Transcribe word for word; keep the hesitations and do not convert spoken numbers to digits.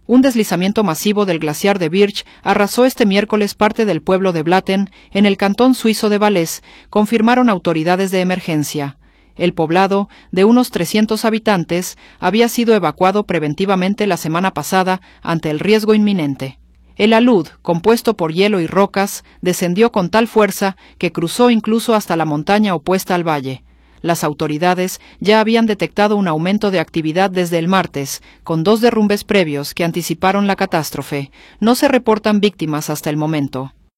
Un deslizamiento masivo del glaciar de Birch arrasó este miércoles parte del pueblo de Blatten, en el cantón suizo de Valais, confirmaron autoridades de emergencia. El poblado, de unos trescientos habitantes, había sido evacuado preventivamente la semana pasada ante el riesgo inminente. El alud, compuesto por hielo y rocas, descendió con tal fuerza que cruzó incluso hasta la montaña opuesta al valle. Las autoridades ya habían detectado un aumento de actividad desde el martes, con dos derrumbes previos que anticiparon la catástrofe. No se reportan víctimas hasta el momento.